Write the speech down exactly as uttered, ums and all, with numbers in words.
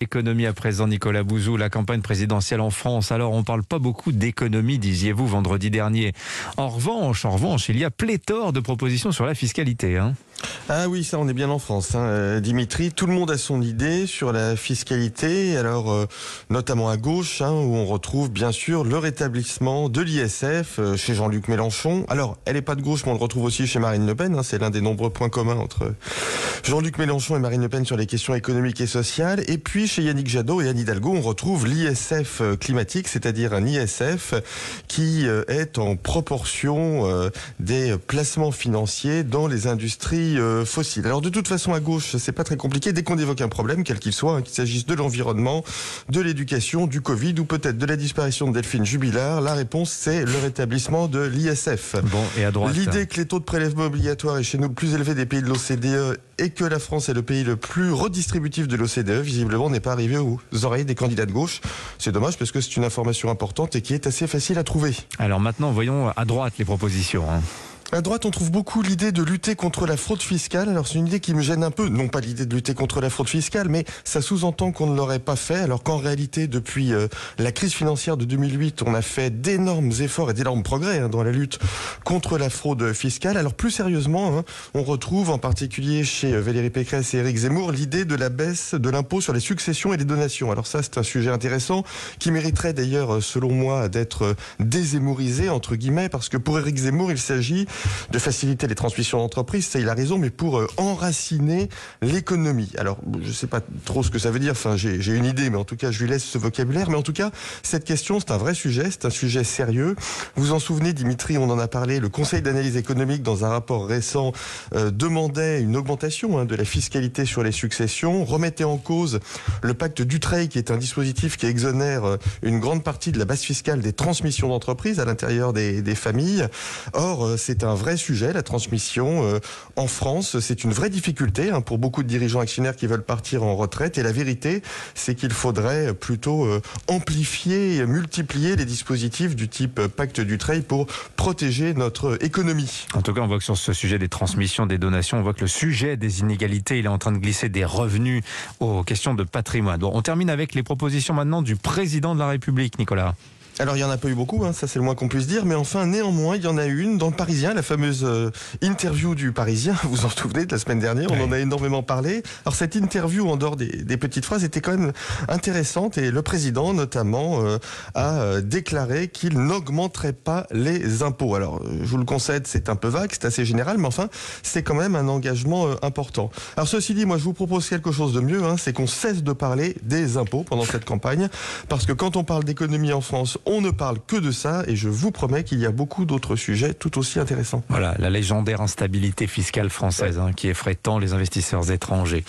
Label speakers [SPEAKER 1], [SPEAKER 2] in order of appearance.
[SPEAKER 1] Économie à présent, Nicolas Bouzou, la campagne présidentielle en France. Alors, on parle pas beaucoup d'économie, disiez-vous vendredi dernier. En revanche, en revanche, il y a pléthore de propositions sur la fiscalité. Hein.
[SPEAKER 2] Ah oui, ça on est bien en France, hein. euh, Dimitri. Tout le monde a son idée sur la fiscalité, alors euh, notamment à gauche, hein, où on retrouve bien sûr le rétablissement de l'I S F euh, chez Jean-Luc Mélenchon. Alors, elle n'est pas de gauche, mais on le retrouve aussi chez Marine Le Pen. Hein, c'est l'un des nombreux points communs entre Jean-Luc Mélenchon et Marine Le Pen sur les questions économiques et sociales. Et puis chez Yannick Jadot et Anne Hidalgo, on retrouve l'I S F climatique, c'est-à-dire un I S F qui euh, est en proportion euh, des placements financiers dans les industries euh, fossiles. Alors de toute façon, à gauche, c'est pas très compliqué. Dès qu'on évoque un problème, quel qu'il soit, hein, qu'il s'agisse de l'environnement, de l'éducation, du Covid ou peut-être de la disparition de Delphine Jubilard, la réponse c'est le rétablissement de l'I S F.
[SPEAKER 1] Bon, et à droite,
[SPEAKER 2] l'idée que les taux de prélèvement obligatoire est chez nous le plus élevé des pays de l'O C D E et que la France est le pays le plus redistributif de l'O C D E, visiblement n'est pas arrivé aux oreilles des candidats de gauche. C'est dommage parce que c'est une information importante et qui est assez facile à trouver.
[SPEAKER 1] Alors maintenant, voyons à droite les propositions. Hein.
[SPEAKER 2] À droite, on trouve beaucoup l'idée de lutter contre la fraude fiscale. Alors c'est une idée qui me gêne un peu. Non pas l'idée de lutter contre la fraude fiscale, mais ça sous-entend qu'on ne l'aurait pas fait. Alors qu'en réalité, depuis euh, la crise financière de deux mille huit, on a fait d'énormes efforts et d'énormes progrès hein, dans la lutte contre la fraude fiscale. Alors plus sérieusement, hein, on retrouve en particulier chez Valérie Pécresse et Éric Zemmour l'idée de la baisse de l'impôt sur les successions et les donations. Alors ça, c'est un sujet intéressant qui mériterait d'ailleurs, selon moi, d'être dézémourisé entre guillemets, parce que pour Éric Zemmour, il s'agit de faciliter les transmissions d'entreprise, ça il a raison, mais pour euh, enraciner l'économie. Alors, je ne sais pas trop ce que ça veut dire, enfin j'ai, j'ai une idée, mais en tout cas je lui laisse ce vocabulaire. Mais en tout cas, cette question, c'est un vrai sujet, c'est un sujet sérieux. Vous vous en souvenez, Dimitri, on en a parlé, le Conseil d'analyse économique, dans un rapport récent, euh, demandait une augmentation hein, de la fiscalité sur les successions, remettait en cause le pacte Dutreil, qui est un dispositif qui exonère euh, une grande partie de la base fiscale des transmissions d'entreprise à l'intérieur des, des familles. Or, euh, c'est un vrai sujet, la transmission euh, en France. C'est une vraie difficulté hein, pour beaucoup de dirigeants actionnaires qui veulent partir en retraite. Et la vérité, c'est qu'il faudrait plutôt euh, amplifier, multiplier les dispositifs du type pacte Dutreil pour protéger notre économie.
[SPEAKER 1] En tout cas, on voit que sur ce sujet des transmissions, des donations, on voit que le sujet des inégalités, il est en train de glisser des revenus aux questions de patrimoine. Bon, on termine avec les propositions maintenant du président de la République, Nicolas.
[SPEAKER 2] Alors il n'y en a pas eu beaucoup, hein, ça c'est le moins qu'on puisse dire, mais enfin néanmoins il y en a une dans le Parisien, la fameuse euh, interview du Parisien, vous vous en souvenez de la semaine dernière, on ouais. en a énormément parlé. Alors cette interview en dehors des, des petites phrases était quand même intéressante et le président notamment euh, a euh, déclaré qu'il n'augmenterait pas les impôts. Alors je vous le concède, c'est un peu vague, c'est assez général, mais enfin c'est quand même un engagement euh, important. Alors ceci dit, moi je vous propose quelque chose de mieux, hein, c'est qu'on cesse de parler des impôts pendant cette campagne, parce que quand on parle d'économie en France, on ne parle que de ça et je vous promets qu'il y a beaucoup d'autres sujets tout aussi intéressants.
[SPEAKER 1] Voilà, la légendaire instabilité fiscale française ouais. hein, qui effraie tant les investisseurs étrangers.